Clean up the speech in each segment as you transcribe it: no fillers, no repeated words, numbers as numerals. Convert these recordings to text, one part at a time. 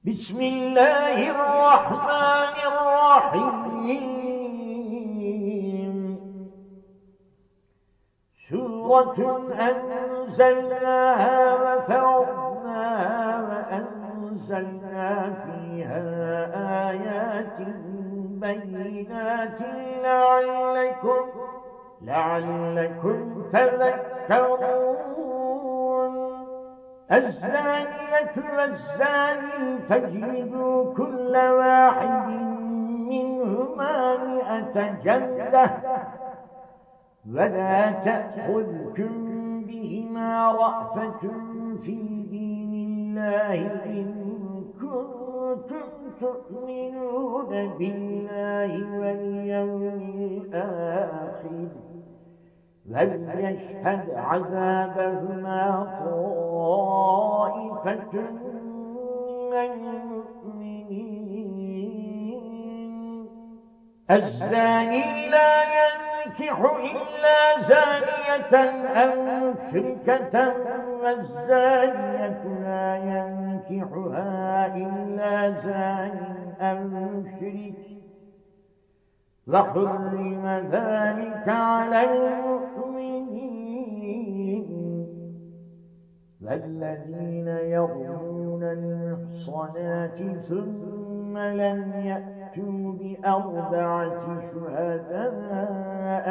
بسم الله الرحمن الرحيم سورة أنزلناها وفرضناها وأنزلنا فيها آيات بينات لعلكم تذكرون الزانية والزاني فاجلدوا كل واحد منهما 100 جلدة ولا تأخذكم بهما رأفة في دين الله إن كنتم تؤمنون بالله واليوم الآخر وليشهد عذابهما طائفة من المؤمنين الزاني لا ينكح إلا زانية أو مشركة والزانية لا ينكحها إلا زان أو مشرك وحرم ذلك على المؤمنين والذين يرمون المحصنات ثم لم يأتوا ب4 شهداء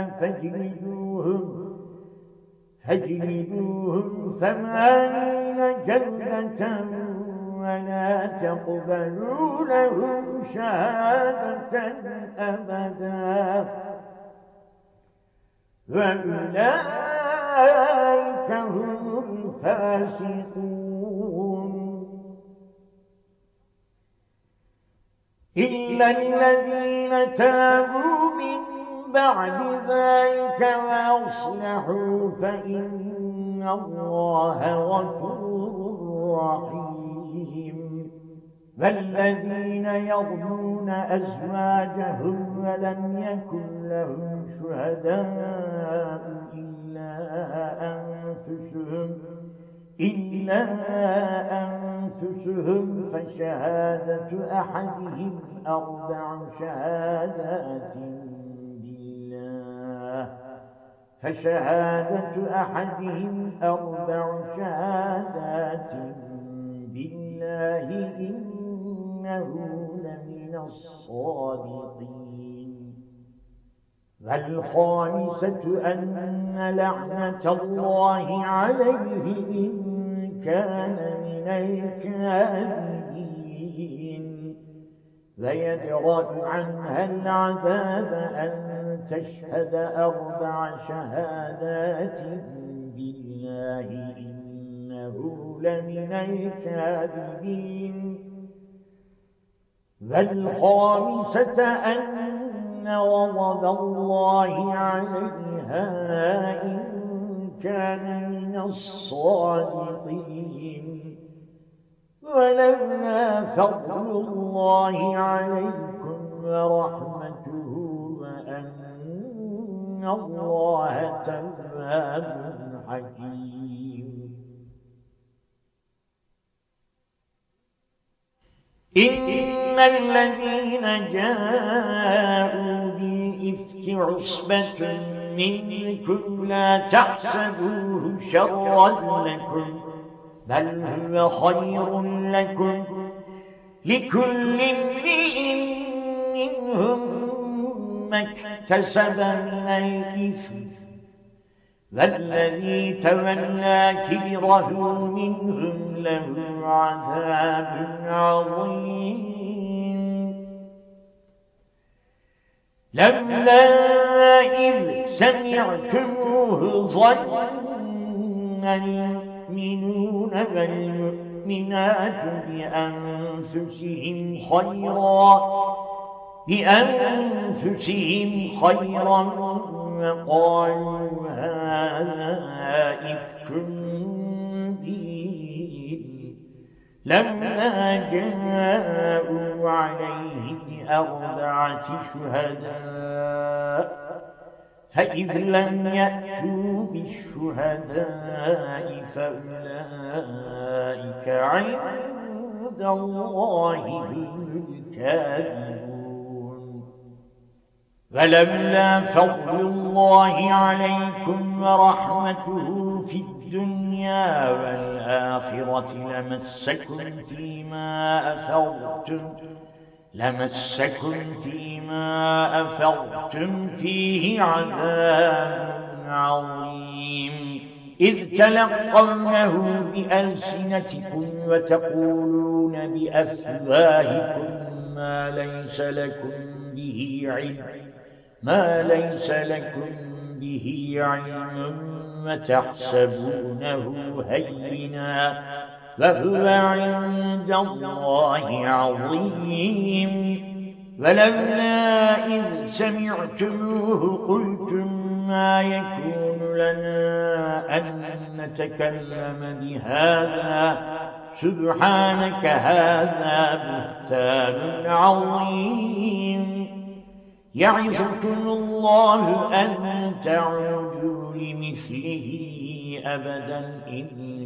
فاجلدوهم 80 جلدة ولا تقبلوا لهم شهادة أبدا وأولئك هم الفاسقون إلا الذين تابوا من بعد ذلك وأصلحوا فإن الله غفور رحيم والذين يرمون أزواجهم ولم يكن لهم شهداء إلا أنفسهم فشهادة أحدهم 4 شهادات بالله إنه لمن الصادقين والخامسة أن لعنة الله عليه إن كان من الكاذبين ويدرأ عنها العذاب أن تشهد 4 شهادات بالله إنه لمن الكاذبين والخامسة أن غضب الله عليها إن كان من الصادقين ولولا فضل الله عليكم ورحمته وأن الله تواب حكيم إن الذين جاءوا بالإفك عصبة منكم لا تحسبوه شرا لكم بل هو خير لكم لكل امرئ منهم ما اكتسب من الإثم والذي تولى كبره منهم له عذاب عظيم لولا إذ سمعتموه ظن المؤمنون والمؤمنات بأنفسهم خيرا وقالوا هذا إفك مبين لما جاءوا عليه ب4 شهداء فإذ لم يأتوا بالشهداء فأولئك عند عند الله هم الكاذبون. ولولا فضل الله عليكم ورحمته في الدنيا والآخرة لمسكم فيما أفضتم فيه عذاب عظيم، إذ تلقونه بألسنتكم وتقولون بأفواهكم ما ليس لكم به علم وتحسبونه هينا وهو عند الله عظيم. ولولا إذ سمعتموه قلتم ما يكون لنا أن نتكلم بهذا سبحانك هذا بهتان عظيم. يعظكم الله أن تعودوا لمثله أبدا إن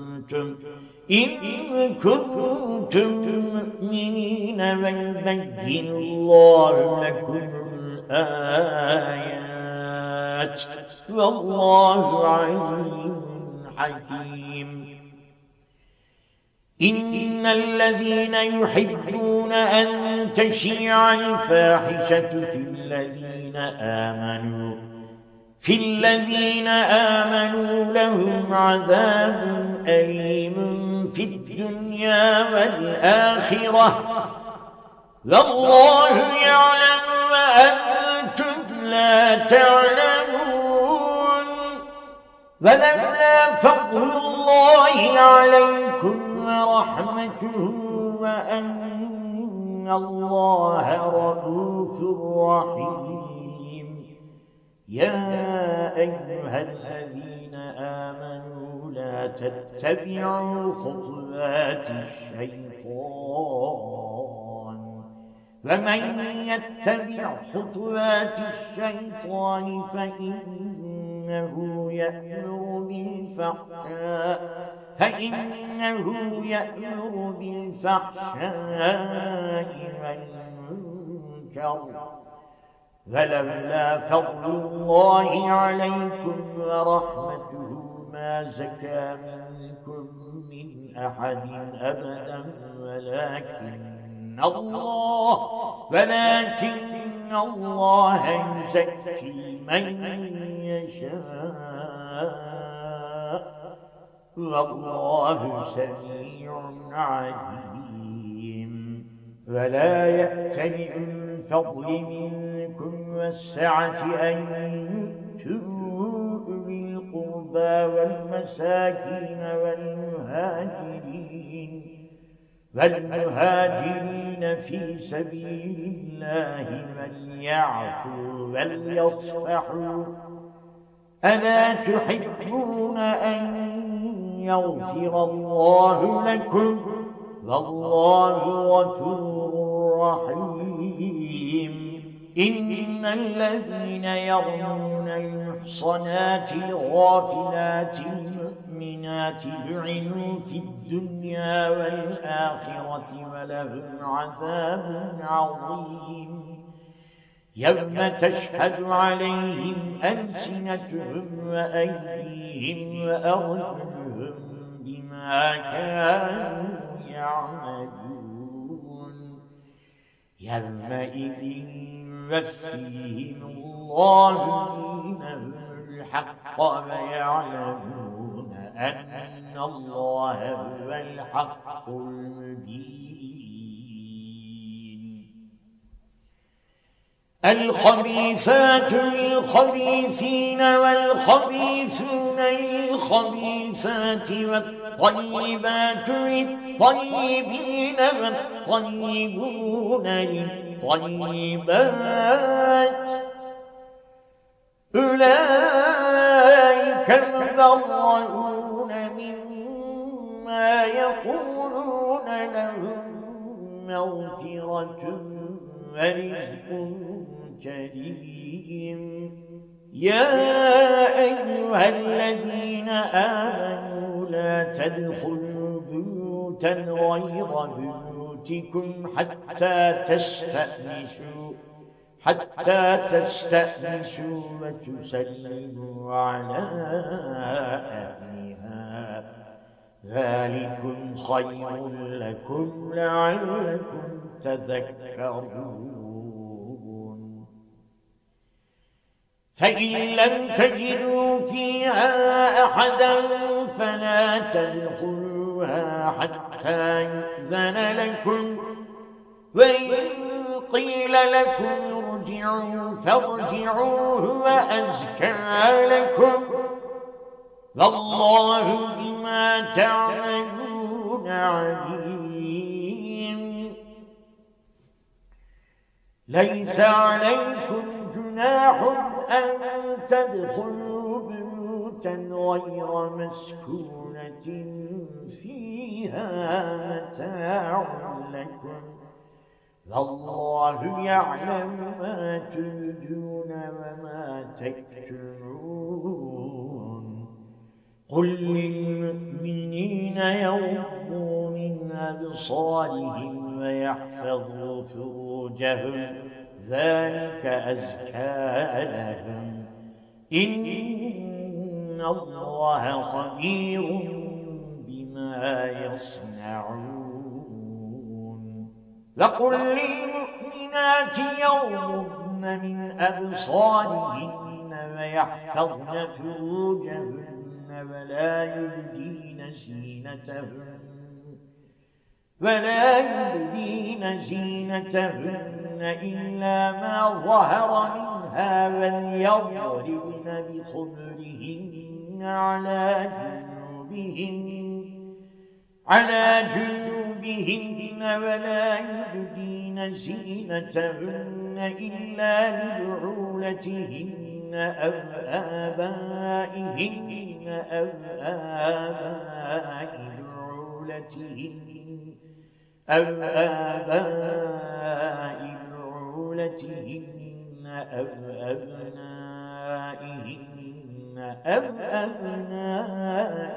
كنتم مؤمنين ويبين الله لكم الآيات والله عليم حكيم. إن الذين يحبون أن تشيع الفاحشة في الذين آمنوا لهم عذاب أليم في الدنيا والآخرة والله يعلم وأنتم لا تعلمون. ولولا فضل الله عليكم ورحمته وأن الله رؤوف رحيم. يا أيها الذين آمنوا لا تتبعوا خطوات الشيطان ومن يتبع خطوات الشيطان فإنه يأمر بالفحشاء والمنكر. ولولا فضل الله عليكم ورحمته ما زكى منكم من أحد أبدا ولكن الله يزكي من يشاء والله سميع عليم. ولا يأتل الفضل منكم والسعة أن يؤتوا أولي القربى والمساكين والمهاجرين في سبيل الله وليعفوا وليصفحوا ألا تحبون أن يغفر الله لكم والله غفور رحيم. إن الذين يرمون المحصنات الغافلات المؤمنات لعنوا في الدنيا والآخرة ولهم عذاب عظيم يوم تشهد عليهم ألسنتهم وأيديهم وأرجلهم بما كانوا يعملون. يومئذ يوفيهم الله دينهم الحق ويعلمون أن الله هو الحق المبين. الخبيثات للخبيثين والخبيثون للخبيثات والطيبات للطيبين والطيبون للطيبات أولئك مبرؤون مما يقولون لهم مغفرة ورزق كريم. يا أيها الذين آمنوا لا تدخلوا بيوت بيوتا غير بيوتكم حتى تستأنسوا وتسلموا على أهلها ذلكم خير لكم لعلكم تذكرون فإن لم تجدوا فيها أحدا فلا تدخلوها حتى يؤذن لكم وإن قيل لكم ارجعوا فارجعوا هو أزكى لكم والله بما تعملون عليم ليس عليكم جناح أن تدخلوا بيوتا غير مسكونة فيها متاع لكم والله يعلم ما تبدون وما تكتمون قل للمؤمنين يغضوا من أبصارهم ويحفظوا فروجهم ذلك أزكى لهم إن الله خبير بما يصنعون وقل للمؤمنات يغضن من أبصارهن ويحفظن فروجهن ولا يبدين زينتهن إلا ما ظهر منها وليضربن بخمرهن على جنوبهن ولا يبدين زينتهن إلا لبعولتهن أو آبائهن أو آباء بعولتهن أو أبنائهن أو أبناء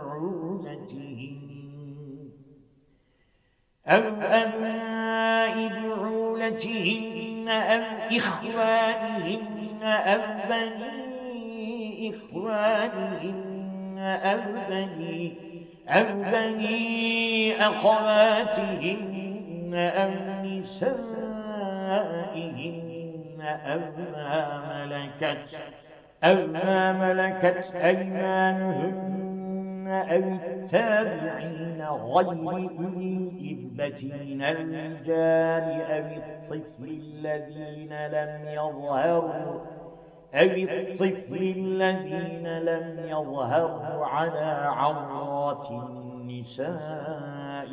بعولتهن أو إخوانهن أو بني إخوانهن أو بني أخواتهن أو نسائهن أو ما ملكت أيمانهن أو التابعين غير أولي الإربة من الرجال أو الطفل الذين لم يظهروا على عورات النساء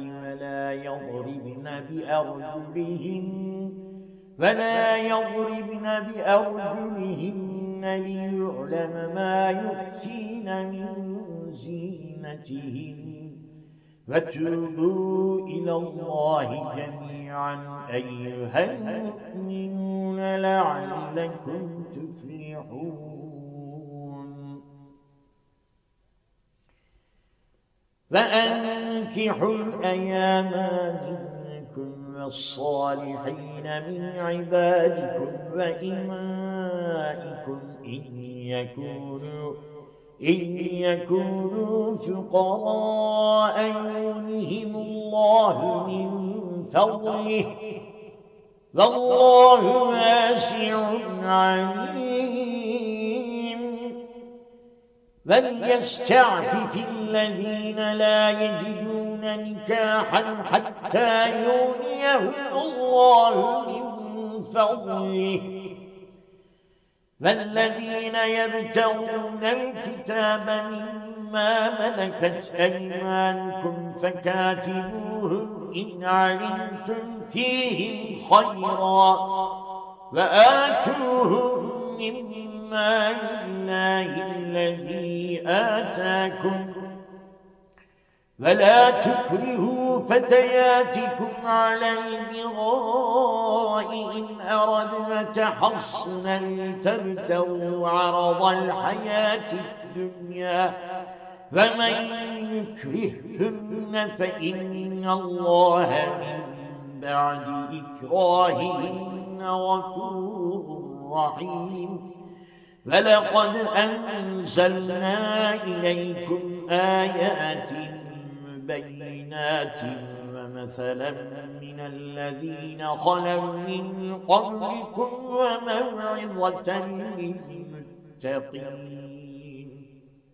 ولا يضربن بأرجلهن ليعلم ما يخفين من زينتهن وتوبوا إلى الله جميعا أيها المؤمنون لعلكم تفلحون فأنكحوا الأيام منكم والصالحين من عبادكم وإمائكم إن يكونوا فقراء يغنهم الله من فضله والله واسع عليم وليستعفف الذين لا يجدون نكاحا حتى يغنيهم الله من فضله والذين يبتغون الكتاب مما ملكت أيمانكم فكاتبوهم إن علمتم فيهم خيرا وآتوهم مما لله الذي آتاكم ولا تكرهوا فتياتكم على البغاء إن أردنا تحصنا لتبتغوا عرض الحياة الدنيا ومن يكرههن فإن الله من بعد إكراههن غفور رحيم ولقد أنزلنا إليكم آيات مبينات ومثلا من الذين خلوا من قبلكم وموعظة للمتقين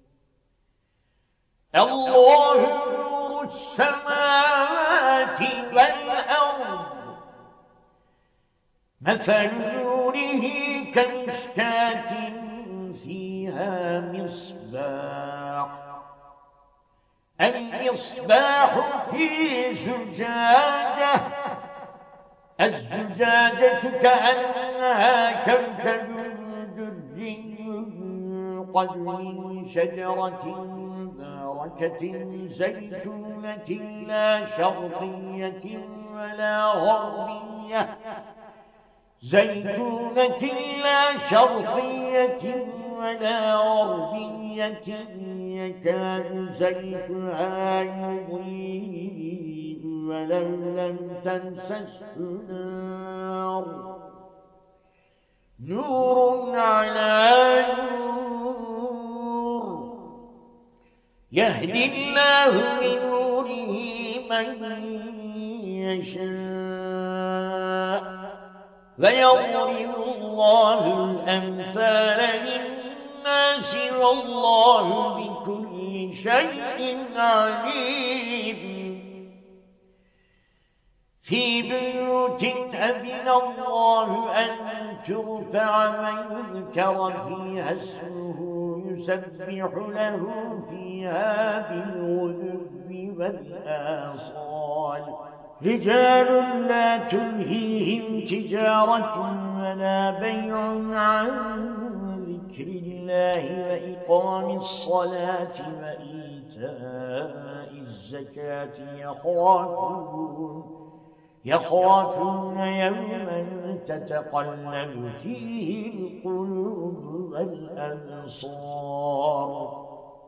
الله نور السماوات والأرض مثل نوره كمشكاة فيها مصباح المصباح في زجاجة الزجاجة كأنها كوكب دري قد من شجرة مباركة زيتونة لا شرقية ولا غربية زيتونة لا شرقية ولا غربية يكاد زيتها يضيء ولو لم تمسسه نار نور على نور يهدي الله لنوره من يشاء ويضرب الله الأمثال للناس والله بكل شيء عليم في بيوت أذن الله أن ترفع ويذكر فيها اسمه يسبح له فيها بالغدو والآصال رجال لا تلهيهم تجارة ولا بيع عن ذكر الله وإقام الصلاة وإيتاء الزكاة يخافون يوما تتقلب فيه القلوب والأبصار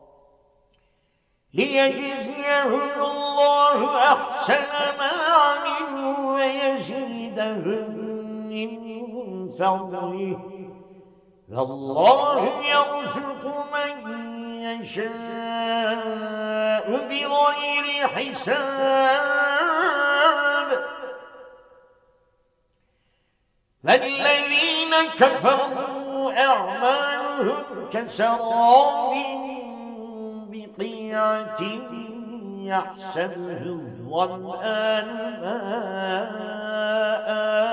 ليجزيهم الله أحسن ما عملوا ويزيدهم من فضله فالله يرزق من يشاء بغير حساب فالذين كفروا أعمالهم كسراب بقيعة يحسبه الظمآن ماء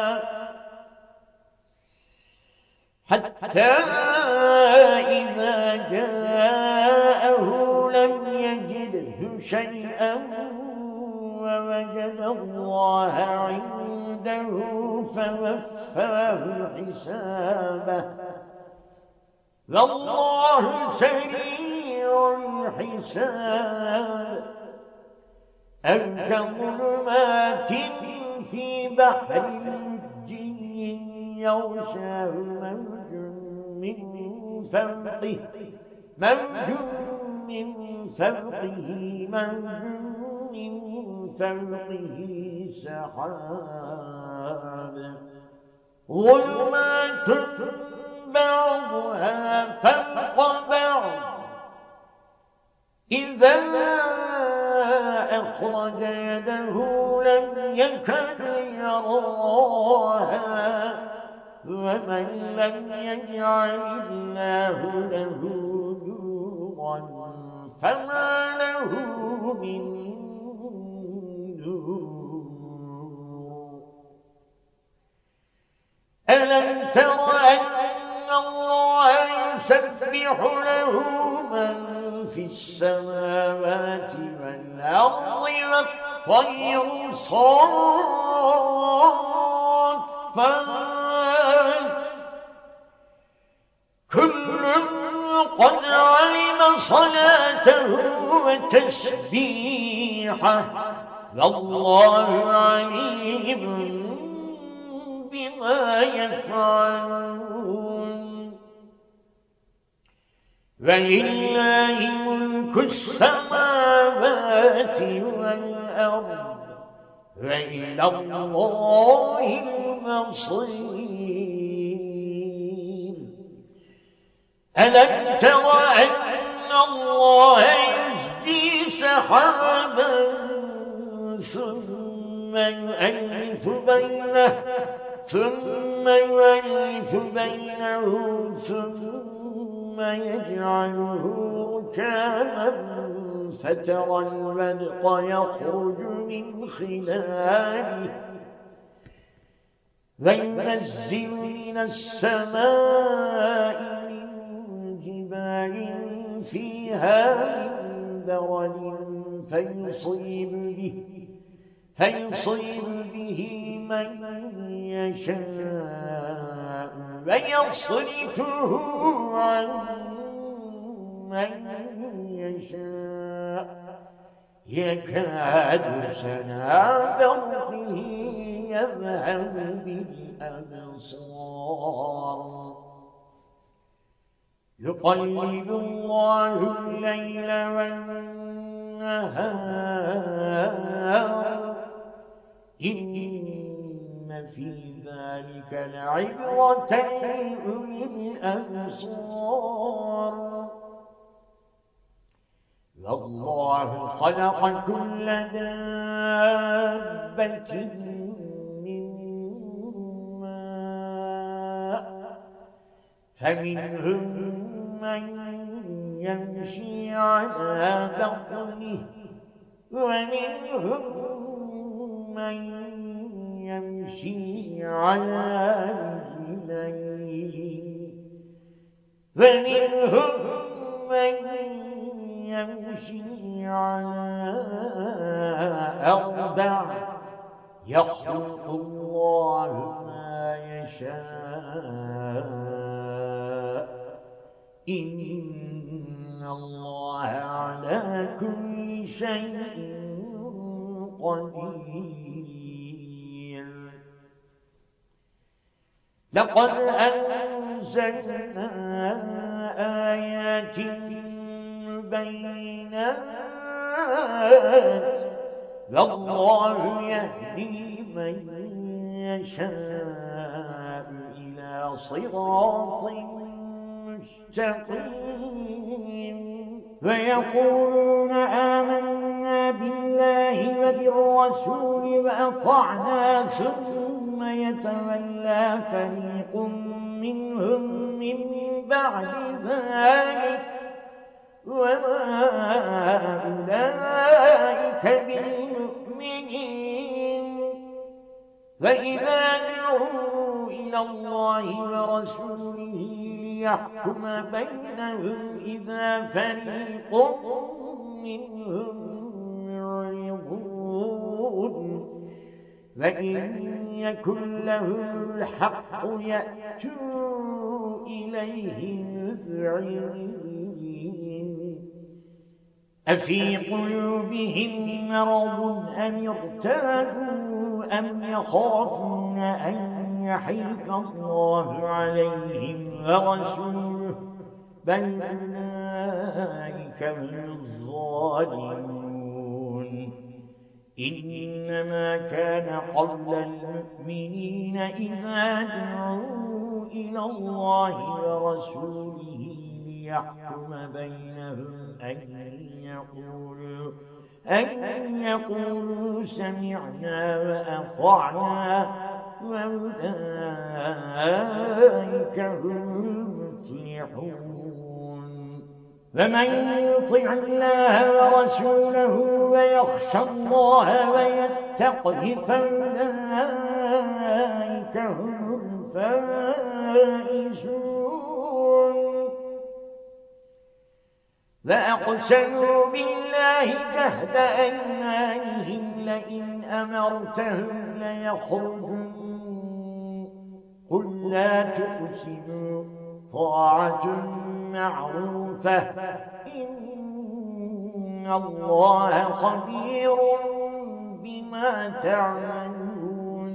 حتى إذا جاءه لم يجده شيئا ووجد الله عنده فوفاه حسابه والله سريع الحساب أو كظلمات في بحر لجي يغشاه موج من فوقه موج من فوقه سحاب ظلمات بعضها فوق بعض إذا أخرج يده لم يكد يراها ومن لم يجعل الله له نورا فما له من نور ألم تر أن الله يسبح له من في السماوات والأرض والطير صافات كل قد علم صلاته وتسبيحه والله عليم بما يفعلون ولله ملك السماوات والأرض وإلى الله المصير. ألم تر أن الله يزجي سحابا ثم يؤلف بينه ثم يجعله ركاما فترى الودق يخرج من خلاله وينزل من السماء من جبال فيها من برد فيصيب به من يشاء ويصرفه عن من يشاء يكاد سنا برقه يذهب بالأبصار يقلب الله الليل والنهار إن في ذلك لعبرة لأولي الأبصار. والله خلق كل دابة من ماء فمنهم من يمشي على بطنه ومنهم من يمشي على رجلين ومنهم من يمشي على أربع يخلق الله ما يشاء إن الله على كل شيء قدير. لقد أنزلنا آيات بينات والله يهدي من يشاء إلى صراط مستقيم. ويقولون آمنا بالله وبالرسول وأطعنا ثم يتولى فريق منهم من بعد ذلك وما أولئك بالمؤمنين. وإذا دعوا إلى الله ورسوله ليحكم بينهم إذا فريق منهم معرضون وإن يكن لهم الحق يأتوا إليه مذعنين. أفي قلوبهم مرض أم ارتابوا أم يخافون أن يحيف الله عليهم ورسوله بل أولئك هم الظالمون. إنما كان قول المؤمنين إذا دعوا إلى الله ورسوله ليحكم بينهم أن يقولوا سمعنا وأطعنا وأولئك هم المفلحون. ومن يطع الله ورسوله ويخشى الله ويتقه فأولئك هم الفائزون. وأقسموا بالله جهد أيمانهم لئن أمرتهم ليخرجون قل لا تقسموا طاعة معروفة إن الله خبير بما تعملون.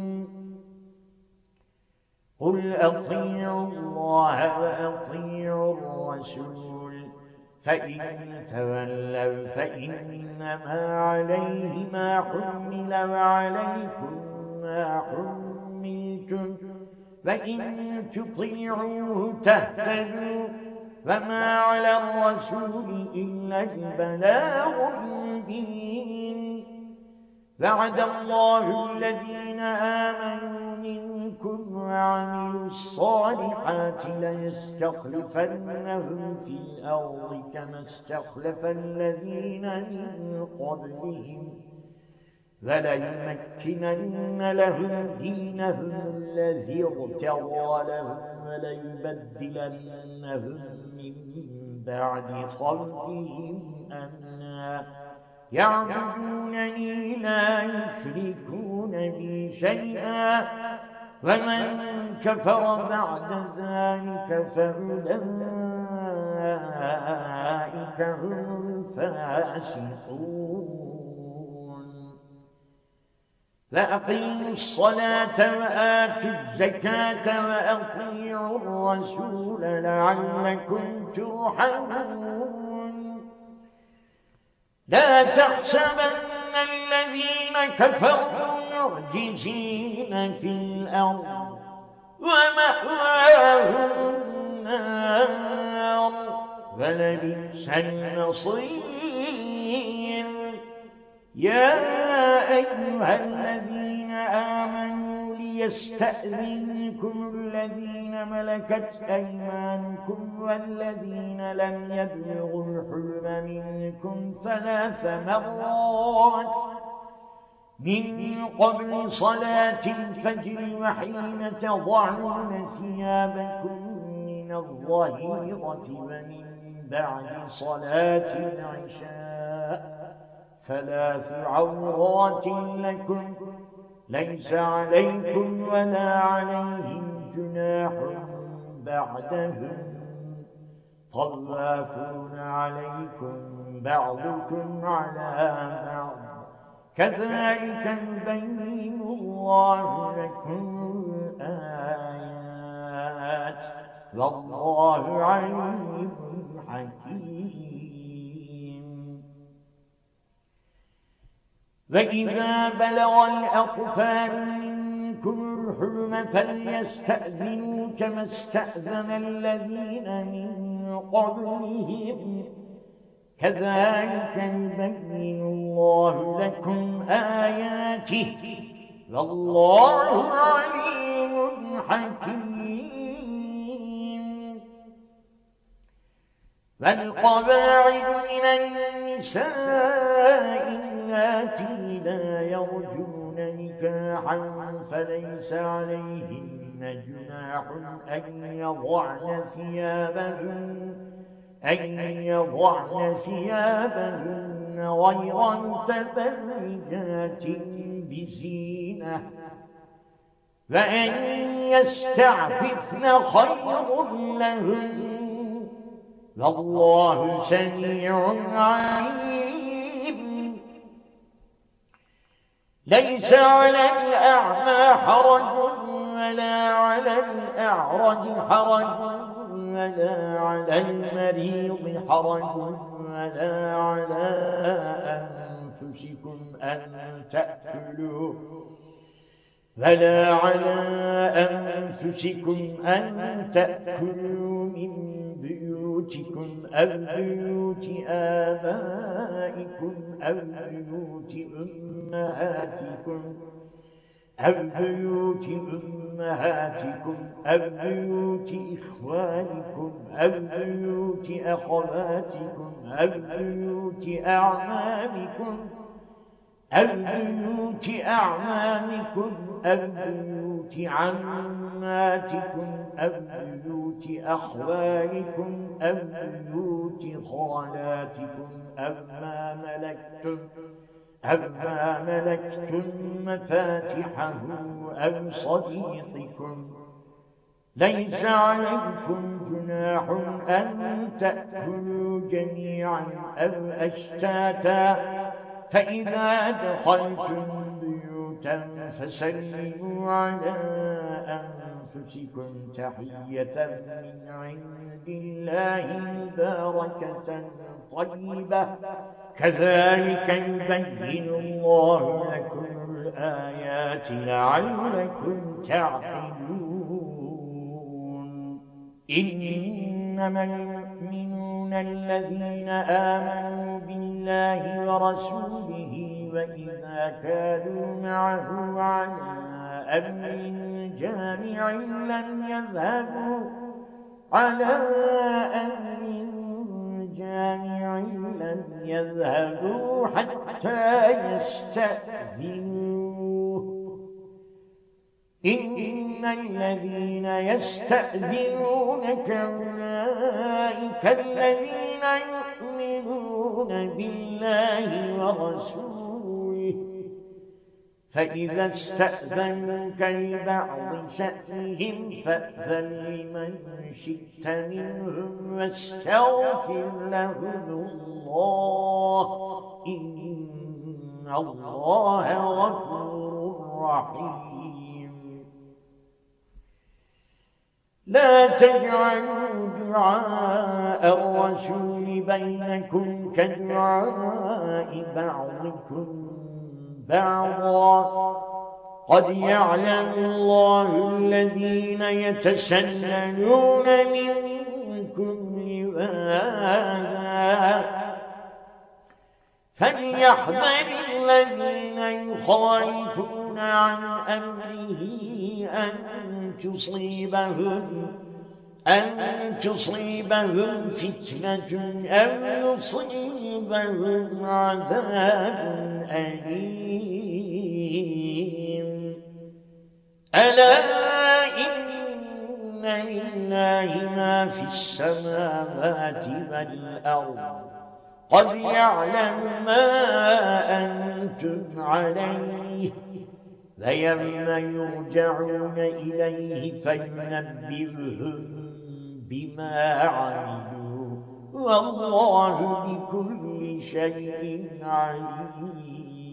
قل أطيعوا الله وأطيعوا الرسول فإن تولوا فإنما عليه ما حمل وعليكم ما حملتم فإن تطيعوه تهتدوا فما على الرسول إلا البلاغ المبين وعد الله الذين آمنوا منكم وعملوا الصالحات ليستخلفنهم في الأرض كما استخلف الذين من قبلهم وليمكنن لهم دينهم الذي ارتضى لهم وليبدلنهم من بعد خوفهم أمنا يعبدونني لا يشركون بي شيئا ومن كفر بعد ذلك فأولئك هم الفاسقون فأقيموا الصلاة وآتوا الزكاة وأطيعوا الرسول لعلكم ترحمون لا تحسبن الذين كفروا معجزين في الأرض ومأواهم النار ولبئس المصير يا أيها الذين آمنوا ليستأذنكم الذين ملكت أيمانكم والذين لم يبلغوا الحلم منكم 3 مرات من قبل صلاة الفجر وحين تضعون ثيابكم من الظهيرة ومن بعد صلاة العشاء 3 عورات لكم ليس عليكم ولا عليهم جناح بعدهم طوافون عليكم بعضكم على بعض كذلك يبين الله لكم الآيات والله عليم حكيم وإذا بلغ الأطفال منكم الحلم فليستأذنوا كما استأذن الذين من قبلهم كذلك يبين الله لكم آياته والله عليم حكيم والقواعد من النساء اللاتي لا يرجون نكاحا فليس عليهن جناح أن يضعن ثيابهن غير متبرجات بزينة وأن يستعففن خير لهن والله سميع عليم ليس على الأعمى حرج ولا على الأعرج حرج ولا على المريض حرج ولا على أنفسكم أن تأكلوا من بيوتكم أو بيوت آبائكم أو بيوت أمهاتكم أو بيوت إخوانكم أو بيوت أخواتكم أو بيوت أعمامكم أو بيوت بيوت عماتكم أو بيوت أخوالكم أو بيوت خالاتكم أو ما ملكتم مفاتحه أو صديقكم ليس عليكم جناح أن تأكلوا جميعا أو أشتاتا فإذا دخلتم بيوتا فسلموا على أنفسكم تحية من عند الله مباركة طيبة كذلك يبين الله لكم الآيات لعلكم تعقلون إنما المؤمنون الذين آمنوا بالله ورسوله وإذا كانوا معه على أمر جامع لم يذهبوا حتى يستأذنوه إن الذين يستأذنونك أولئك الذين يؤمنون بالله ورسوله فإذا استأذنوك لبعض شأنهم فأذن لمن شئت منهم واستغفر لهم الله إن الله غفور رحيم لا تجعلوا دعاء الرسول بينكم كدعاء بعضكم بعضا قد يعلم الله الذين يتسللون منكم لواذا فليحذر الذين يخالفون عن أمره أن تصيبهم فتنة أو يصيبهم عذاب أليم ألا إن لله ما في السماوات والأرض قد يعلم ما أنتم عليه ويوم يرجعون إليه فينبئهم بما عملوا والله بكل شيء عليم